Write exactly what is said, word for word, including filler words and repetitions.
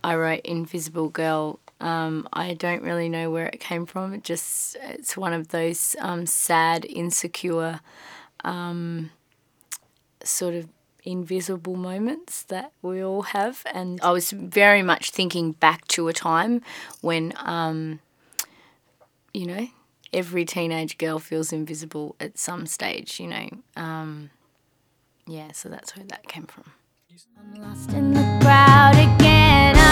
I wrote Invisible Girl. Um, I don't really know where it came from. It just it's one of those um, sad, insecure, um, sort of invisible moments that we all have. And I was very much thinking back to a time when, um, you know, every teenage girl feels invisible at some stage, you know. Um, yeah, so that's where that came from. I'm lost in the crowd again.